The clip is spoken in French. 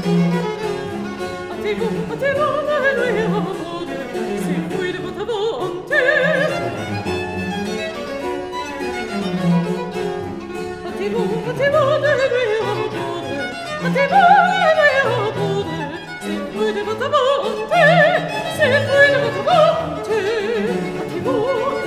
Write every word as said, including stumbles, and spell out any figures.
Hâtez-vous, hâtez-vous de lui rendre, c'est fruit de votre volonté. Hâtez-vous, hâtez-vous de lui rendre, hâtez-vous de lui rendre, c'est fruit de votre volonté, c'est fruit de votre volonté.